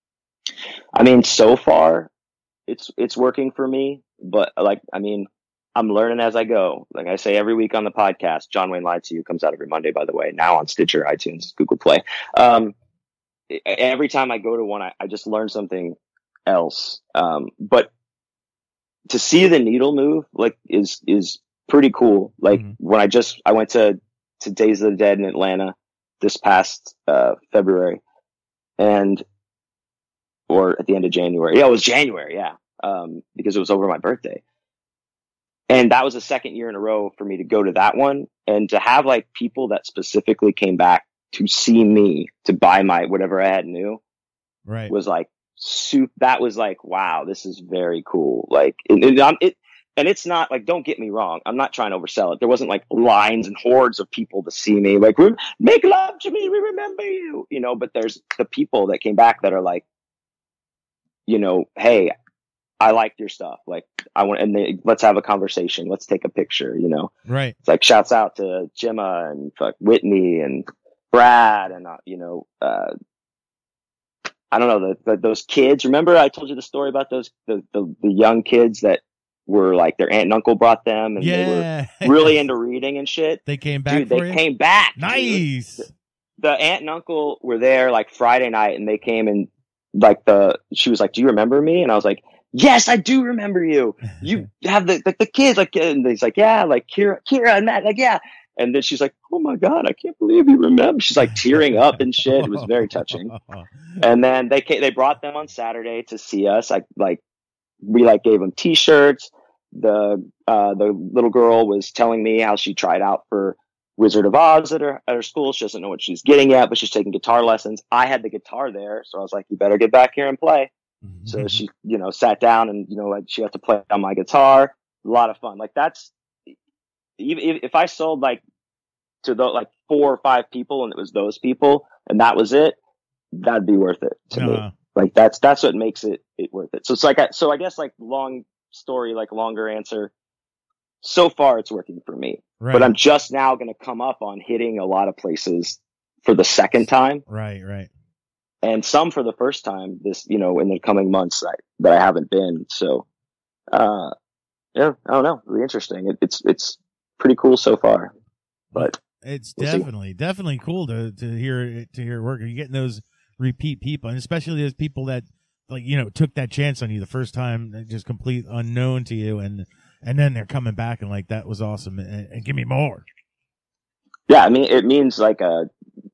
I mean, so far it's working for me, but like, I mean, I'm learning as I go. Like I say every week on the podcast, John Wayne Lied to You comes out every Monday, by the way, now on Stitcher, iTunes, Google Play. Every time I go to one, I just learn something else. But to see the needle move, like, is pretty cool. Like when I went to Days of the Dead in Atlanta this past, February, or at the end of January. Yeah, it was January. Yeah. Because it was over my birthday. And that was the second year in a row for me to go to that one, and to have like people that specifically came back to see me, to buy my whatever I had new, right, was like that was like, wow, this is very cool. Like and it's not like, don't get me wrong, I'm not trying to oversell it. There wasn't like lines and hordes of people to see me, like, make love to me, we remember you, you know. But there's the people that came back that are like, you know, hey, I liked your stuff. Like, let's have a conversation. Let's take a picture, you know? Right. It's like, shouts out to Gemma and Whitney and Brad and, you know, I don't know, those kids. Remember I told you the story about the young kids that were like, their aunt and uncle brought them, and they were really into reading and shit. They came back. Dude, they came back. Nice. Dude. The aunt and uncle were there like Friday night, and they came and like she was like, do you remember me? And I was like, yes, I do remember you. You have the kids, like, and he's like, yeah, like Kira and Matt, like, yeah. And then she's like, oh my God, I can't believe you remember. She's like tearing up and shit. It was very touching. And then they brought them on Saturday to see us. We gave them t-shirts. The little girl was telling me how she tried out for Wizard of Oz at her school. She doesn't know what she's getting yet, but she's taking guitar lessons. I had the guitar there, so I was like, you better get back here and play. So she, you know, sat down and, you know, she got to play on my guitar. A lot of fun. Like, that's, if I sold like to like 4 or 5 people and it was those people and that was it, that'd be worth it to me. Like, that's what makes it worth it. So it's like, I guess, like, long story, like, longer answer. So far it's working for me, but I'm just now going to come up on hitting a lot of places for the second time. Right. And some for the first time this, you know, in the coming months that I haven't been. So, yeah, I don't know. Really interesting. It's pretty cool so far, but it's definitely cool to hear work. Are you getting those repeat people, and especially those people that, like, you know, took that chance on you the first time, just complete unknown to you, and then they're coming back and like, that was awesome, and give me more. Yeah. I mean, it means like a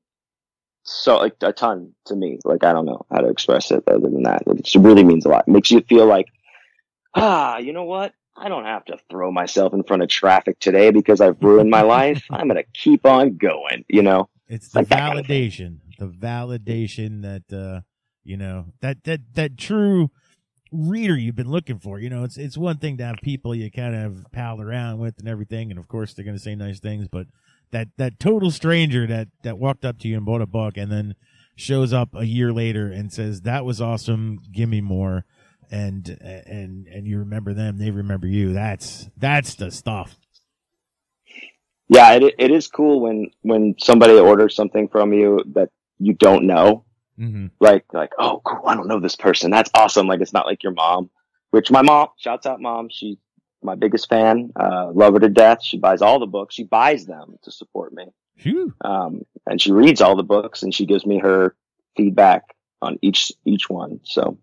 ton to me. Like, I don't know how to express it other than that. It really means a lot. It makes you feel like, you know what? I don't have to throw myself in front of traffic today because I've ruined my life. I'm going to keep on going, you know? It's the like validation, the validation that, you know, that true reader you've been looking for. You know, it's one thing to have people you kind of pal around with and everything, and of course they're going to say nice things, but that total stranger that walked up to you and bought a book and then shows up a year later and says, that was awesome, give me more, and you remember them, they remember you. That's the stuff. Yeah, it is cool when somebody orders something from you that you don't know. Like, oh, cool, I don't know this person. That's awesome. Like, it's not like your mom, which my mom, shouts out mom, she's my biggest fan, love her to death. She buys all the books. She buys them to support me. And she reads all the books and she gives me her feedback on each one. So,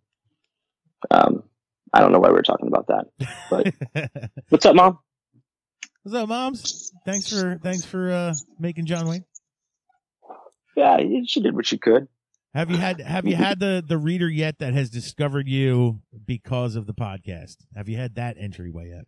I don't know why we were talking about that, but what's up, Mom? What's up, Moms? Thanks for making John Wayne. Yeah, she did what she could. Have you had the reader yet that has discovered you because of the podcast? Have you had that entryway yet?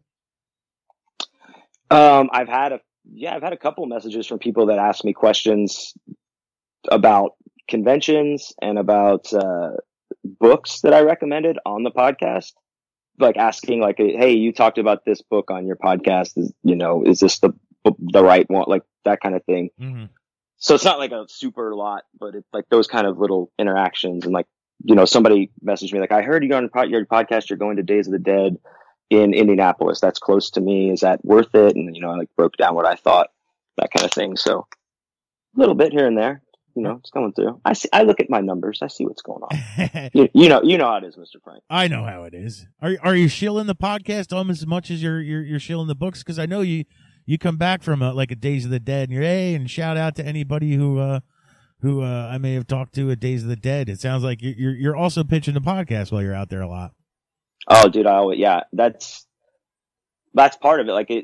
I've had a couple messages from people that ask me questions about conventions and about books that I recommended on the podcast. Like, asking, like, hey, you talked about this book on your podcast. Is this the right one? Like, that kind of thing. So it's not like a super lot, but it's like those kind of little interactions. And like, you know, somebody messaged me like, I heard you on your podcast, you're going to Days of the Dead in Indianapolis. That's close to me. Is that worth it? And, you know, I like broke down what I thought, that kind of thing. So a little bit here and there. it's going through. I look at my numbers. I see what's going on. you know how it is, Mr. Frank. I know how it is. Are you shilling the podcast almost as much as you're shilling the books? Because I know you come back from a Days of the Dead, and you're and shout out to anybody who I may have talked to at Days of the Dead. It sounds like you're also pitching the podcast while you're out there a lot. Oh, dude, that's part of it. Like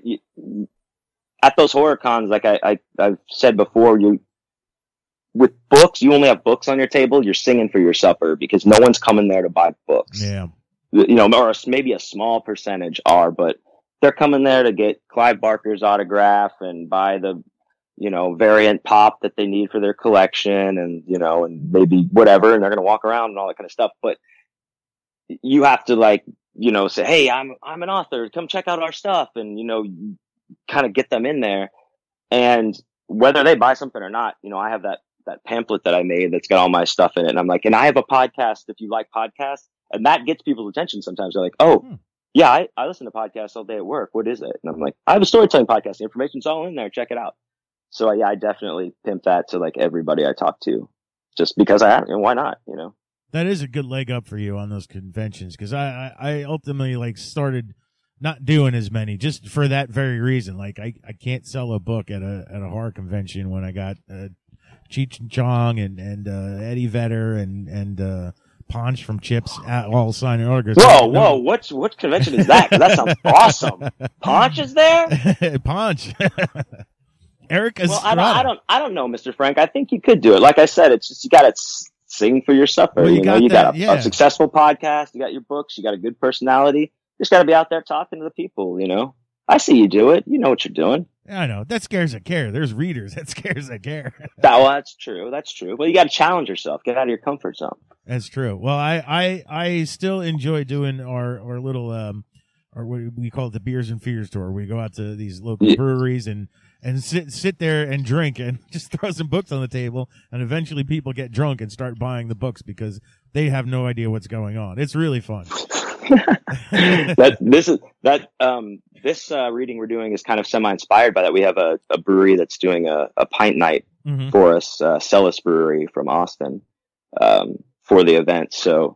at those horror cons, like I've said before, with books, you only have books on your table. You're singing for your supper because no one's coming there to buy books. Yeah. Or maybe a small percentage are, but they're coming there to get Clive Barker's autograph and buy the, variant pop that they need for their collection and, and maybe whatever. And they're going to walk around and all that kind of stuff. But you have to say, hey, I'm an author. Come check out our stuff. And, kind of get them in there. And whether they buy something or not, I have that pamphlet that I made that's got all my stuff in it. And I'm like, and I have a podcast if you like podcasts. And that gets people's attention sometimes. They're like, oh, yeah, I listen to podcasts all day at work. What is it? And I'm like, I have a storytelling podcast. The information's all in there. Check it out. So I definitely pimp that to everybody I talk to just because why not, That is a good leg up for you on those conventions. Cause I ultimately started not doing as many just for that very reason. I can't sell a book at a horror convention when I got, Cheech and Chong and Eddie Vedder and Ponch from Chips all signing autographs. Whoa! What convention is that? 'Cause that sounds awesome. Ponch is there. Ponch. Eric Estrada. Well, I don't know, Mr. Frank. I think you could do it. Like I said, it's just you got to sing for your supper. Well, you got a successful podcast. You got your books. You got a good personality. You just got to be out there talking to the people. I see you do it. You know what you're doing. I know. That scares that care. There's readers. That scares that care. That's true. Well, you got to challenge yourself. Get out of your comfort zone. That's true. Well, I still enjoy doing our little or what we call it the Beers and Fears tour. We go out to these local breweries and sit there and drink and just throw some books on the table, and eventually people get drunk and start buying the books because they have no idea what's going on. It's really fun. This reading we're doing is kind of semi-inspired by that. We have a brewery that's doing a pint night for us, Celis Brewery from Austin, for the event. So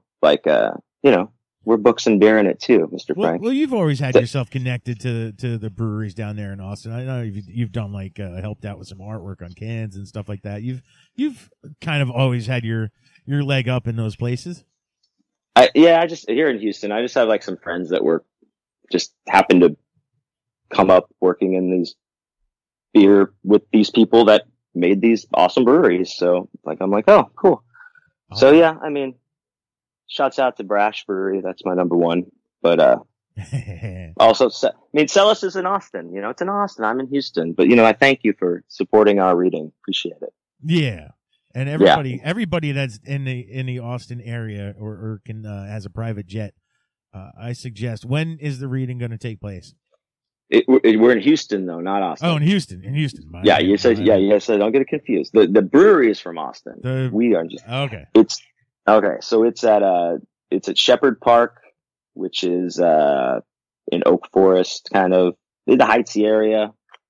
we're books and beer in it too, Mr. Frank. Well, you've always had yourself connected to the breweries down there in Austin. I know you've done helped out with some artwork on cans and stuff like that. You've kind of always had your leg up in those places. I just here in Houston, I just have some friends that happen to come up working in these beer with these people that made these awesome breweries. So I'm like, oh, cool. Oh. So yeah, shouts out to Brash Brewery. That's my number one. But also, Celis is in Austin. It's in Austin. I'm in Houston. But I thank you for supporting our reading. Appreciate it. Yeah. And everybody that's in the Austin area or can has a private jet, I suggest. When is the reading going to take place? We're in Houston though, not Austin. Oh, in Houston. You said don't get it confused. The brewery is from Austin. We are just okay. It's okay. So it's at Shepherd Park, which is in Oak Forest, kind of in the Heightsy area.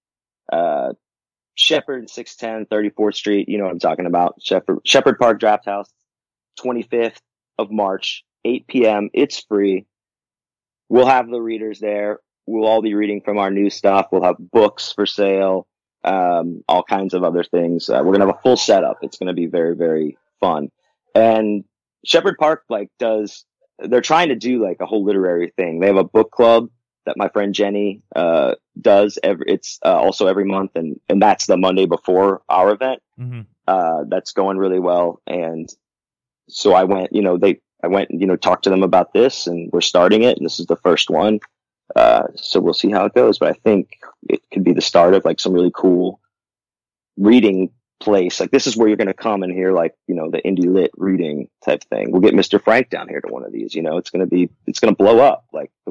Shepherd, 610 34th Street. You know what I'm talking about. Shepherd Park Draft House, 25th of March, 8 p.m. It's free. We'll have the readers there. We'll all be reading from our new stuff. We'll have books for sale, all kinds of other things. We're going to have a full setup. It's going to be very, very fun. And Shepherd Park, they're trying to do a whole literary thing. They have a book club that my friend Jenny does. It's also every month, and that's the Monday before our event. Mm-hmm. That's going really well. And so I went, talked to them about this, and we're starting it, and this is the first one. So we'll see how it goes, but I think it could be the start of some really cool reading place. This is where you're going to come and hear the indie lit reading type thing. We'll get Mr. Frank down here to one of these. It's going to blow up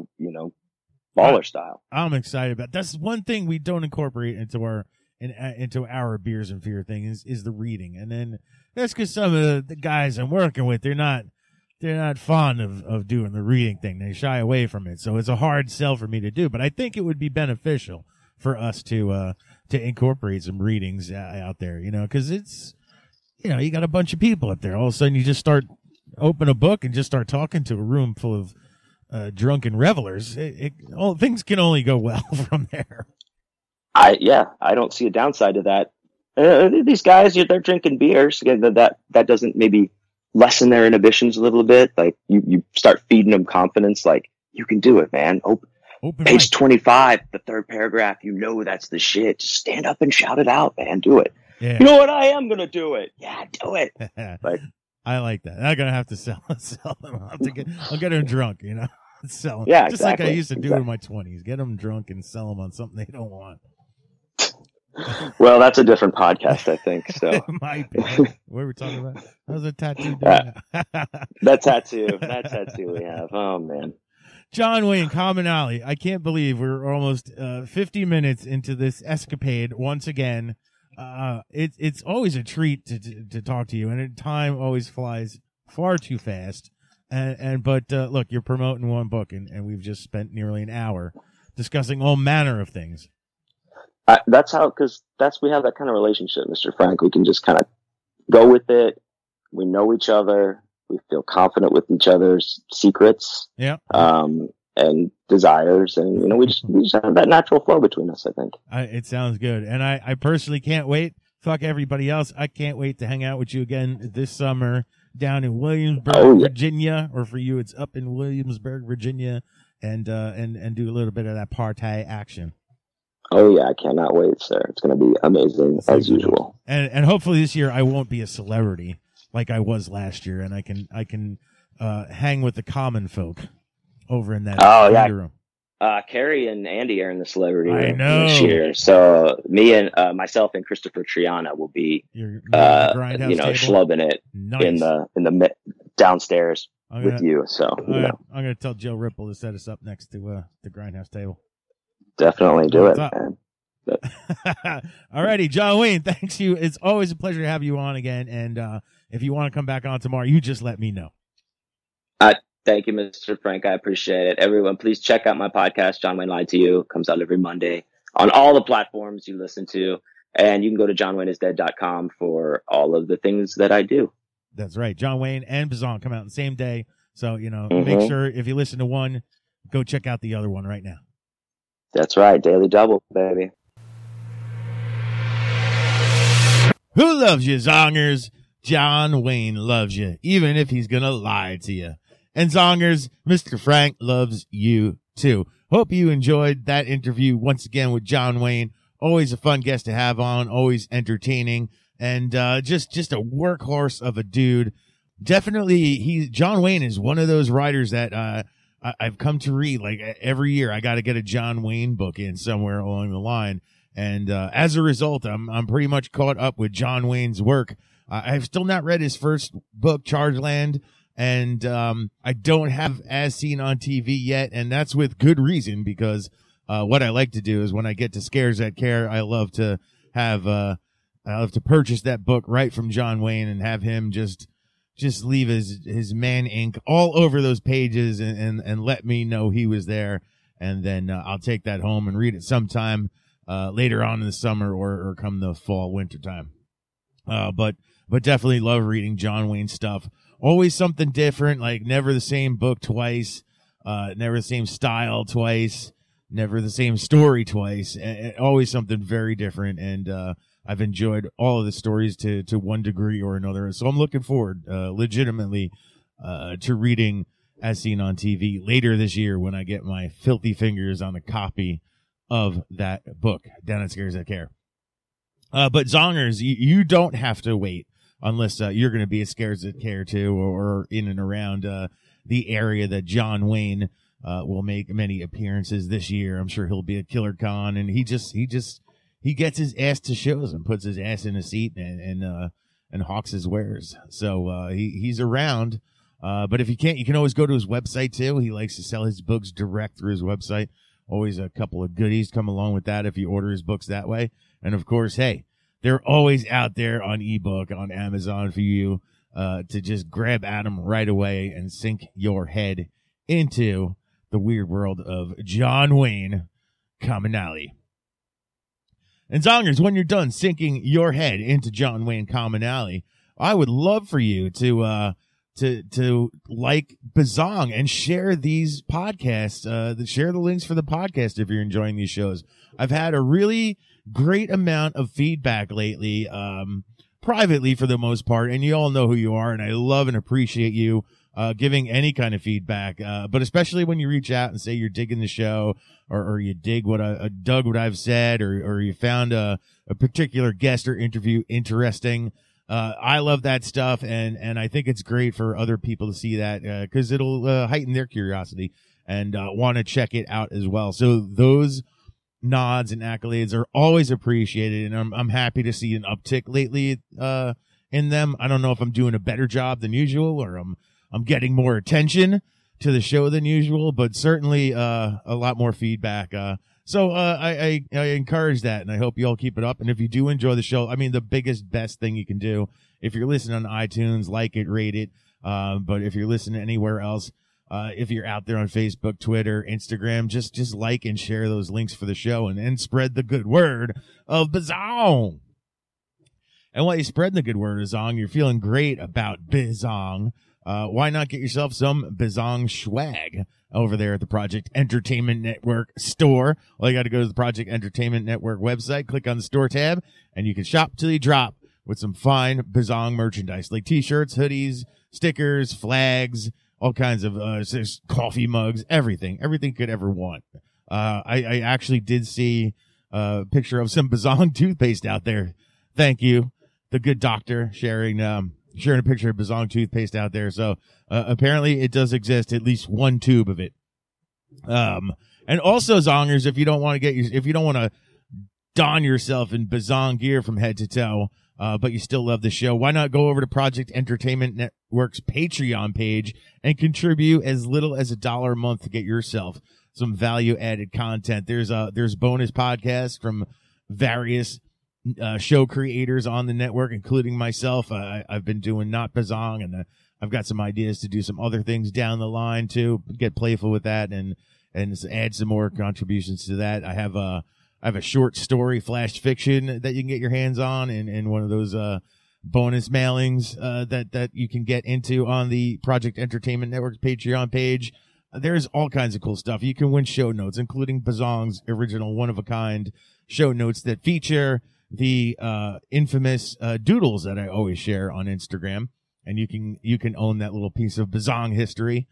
baller style. I'm excited about that's one thing we don't incorporate into our Beers and Fear thing is the reading, and then that's because some of the guys I'm working with they're not fond of doing the reading thing. They shy away from it, so it's a hard sell for me to do. But I think it would be beneficial for us to incorporate some readings out there, because you got a bunch of people up there. All of a sudden, you just open a book and just start talking to a room full of drunken revelers. Things can only go well from there. I don't see a downside to that. These guys, they're drinking beers. Again, that doesn't maybe lessen their inhibitions a little bit. Like you start feeding them confidence. Like, you can do it, man. Open Page mic. 25, the third paragraph. That's the shit. Just stand up and shout it out, man. Do it. Yeah. You know what? I am gonna do it. Yeah, do it. Like, I like that. I'm gonna have to sell them. I'll get them drunk. Sell them. Yeah, just like I exactly. used to do in my 20s. Get them drunk and sell them on something they don't want. well, that's a different podcast, I think. So It might be. What were we talking about? How's a tattoo doing? that tattoo we have. Oh man. John Wayne, Common Alley. I can't believe we're almost 50 minutes into this escapade once again. It's always a treat to talk to you, and time always flies far too fast. But look, you're promoting one book, and we've just spent nearly an hour discussing all manner of things. That's we have that kind of relationship, Mr. Frank. We can just kind of go with it. We know each other. We feel confident with each other's secrets, and desires, and we just have that natural flow between us, I think. It sounds good, and I personally can't wait. Fuck everybody else. I can't wait to hang out with you again this summer down in Williamsburg, Virginia, or for you, it's up in Williamsburg, Virginia, and do a little bit of that party action. Oh yeah, I cannot wait, sir. It's going to be amazing as usual. And hopefully this year I won't be a celebrity like I was last year, and I can hang with the common folk over in that room. Carrie and Andy are in the celebrity room this year. So me and myself and Christopher Triana will be schlubbing it in the downstairs with you. So I'm going to tell Joe Ripple to set us up next to the Grindhouse table. Definitely do it, man. Alrighty, John Wayne, thanks you. It's always a pleasure to have you on again. And if you want to come back on tomorrow, you just let me know. Thank you, Mr. Frank. I appreciate it. Everyone, please check out my podcast, John Wayne Lied to You. It comes out every Monday on all the platforms you listen to. And you can go to johnwayneisdead.com for all of the things that I do. That's right. John Wayne and Bazan come out on the same day. So, make sure if you listen to one, go check out the other one right now. That's right. Daily double, baby. Who loves you, Zongers? John Wayne loves you, even if he's going to lie to you. And Zongers, Mr. Frank loves you too. Hope you enjoyed that interview once again with John Wayne. Always a fun guest to have on, always entertaining, and just a workhorse of a dude. Definitely, John Wayne is one of those writers that I've come to read. Like every year, I got to get a John Wayne book in somewhere along the line, and as a result, I'm pretty much caught up with John Wayne's work. I've still not read his first book, Charge Land. And I don't have As Seen on TV yet, and that's with good reason, because what I like to do is when I get to Scares That Care, I love to purchase that book right from John Wayne and have him just leave his man ink all over those pages and let me know he was there, and then I'll take that home and read it sometime later on in the summer or come the fall winter time. But definitely love reading John Wayne stuff. Always something different, like never the same book twice, never the same style twice, never the same story twice. Always something very different, and I've enjoyed all of the stories to one degree or another. So I'm looking forward, legitimately, to reading As Seen on TV later this year when I get my filthy fingers on a copy of that book down at Scares That Care. But Zongers, you don't have to wait. Unless you're going to be a Scares That Care too, or in and around the area that John Wayne will make many appearances this year. I'm sure he'll be at Killer Con, and he gets his ass to shows and puts his ass in a seat and hawks his wares. So he's around. But if you can't, you can always go to his website too. He likes to sell his books direct through his website. Always a couple of goodies come along with that if you order his books that way. And of course, hey, they're always out there on ebook on Amazon for you to just grab at them right away and sink your head into the weird world of John Wayne Common Alley. And Zongers, when you're done sinking your head into John Wayne Common Alley, I would love for you to like Bazong and share these podcasts, share the links for the podcast if you're enjoying these shows. I've had a really great amount of feedback lately, privately for the most part, and you all know who you are, and I love and appreciate you giving any kind of feedback, but especially when you reach out and say you're digging the show, or you dig dug what I've said, or you found a particular guest or interview interesting. I love that stuff, and I think it's great for other people to see that, because it'll heighten their curiosity and want to check it out as well. So those nods and accolades are always appreciated, and I'm happy to see an uptick lately in them. I don't know if I'm doing a better job than usual, or I'm getting more attention to the show than usual, but certainly a lot more feedback. So I encourage that, and I hope you all keep it up. And if you do enjoy the show, I mean, the best thing you can do, if you're listening on iTunes, like it, rate it. But if you're listening anywhere else, if you're out there on Facebook, Twitter, Instagram, just like and share those links for the show, and spread the good word of Bazong. And while you spread the good word of Bazong, you're feeling great about Bazong. Why not get yourself some Bazong swag over there at the Project Entertainment Network store? All you got to go to the Project Entertainment Network website, click on the store tab, and you can shop till you drop with some fine Bazong merchandise like t-shirts, hoodies, stickers, flags, all kinds of coffee mugs, everything you could ever want. I actually did see a picture of some Bazong toothpaste out there. Thank you, the good doctor, sharing a picture of Bazong toothpaste out there. So apparently it does exist, at least one tube of it. And also, Zongers, if you don't want to don yourself in Bazong gear from head to toe, but you still love the show, why not go over to Project Entertainment Network's Patreon page and contribute as little as $1 a month to get yourself some value added content. There's bonus podcasts from various show creators on the network, including myself. I've been doing Not Bazong, and I've got some ideas to do some other things down the line too. Get playful with that and add some more contributions to that. I have a short story flash fiction that you can get your hands on in one of those bonus mailings that you can get into on the Project Entertainment Network's Patreon page. There's all kinds of cool stuff. You can win show notes, including Bazong's original one-of-a-kind show notes that feature the infamous doodles that I always share on Instagram, and you can own that little piece of Bazong history,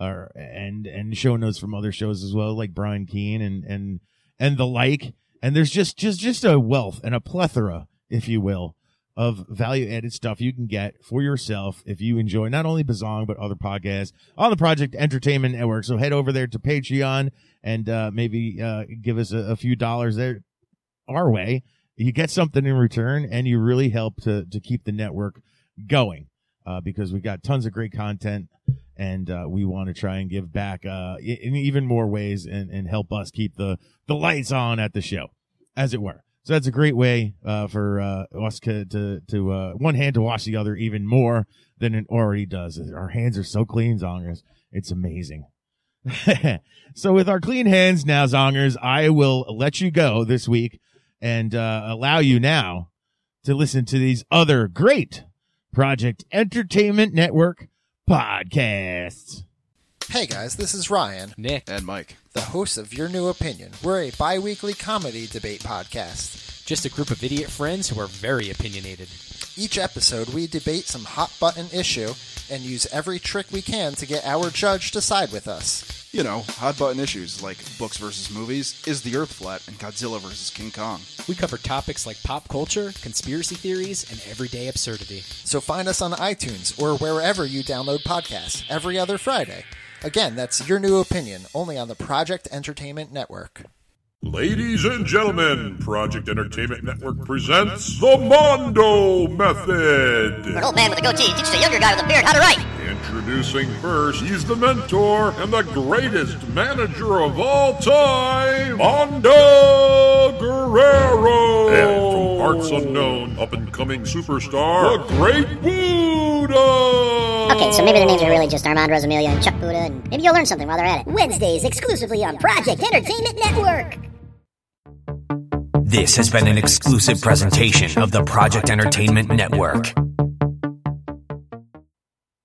and show notes from other shows as well, like Brian Keane and the like. And there's just a wealth and a plethora, if you will, of value-added stuff you can get for yourself if you enjoy not only Bazong, but other podcasts on the Project Entertainment Network. So head over there to Patreon and maybe give us a few dollars there our way. You get something in return, and you really help to keep the network going, because we've got tons of great content, and we want to try and give back in even more ways and help us keep the lights on at the show, as it were. So that's a great way for us to one hand to wash the other even more than it already does. Our hands are so clean, Zongers. It's amazing. So with our clean hands now, Zongers, I will let you go this week and allow you now to listen to these other great Project Entertainment Network podcasts. Hey guys, this is Ryan, Nick, and Mike, the hosts of Your New Opinion. We're a bi-weekly comedy debate podcast. Just a group of idiot friends who are very opinionated. Each episode, we debate some hot-button issue and use every trick we can to get our judge to side with us. You know, hot-button issues like books versus movies, is the Earth flat, and Godzilla versus King Kong. We cover topics like pop culture, conspiracy theories, and everyday absurdity. So find us on iTunes or wherever you download podcasts every other Friday. Again, that's Your New Opinion, only on the Project Entertainment Network. Ladies and gentlemen, Project Entertainment Network presents The Mondo Method. An old man with a goatee teaches a younger guy with a beard how to write. Introducing first, he's the mentor and the greatest manager of all time, Mondo Guerrero. And from parts unknown, up-and-coming superstar, the Great Buddha. Okay, so maybe their names are really just Armand Rosamelia and Chuck Buddha, and maybe you'll learn something while they're at it. Wednesdays, exclusively on Project Entertainment Network. This has been an exclusive presentation of the Project Entertainment Network.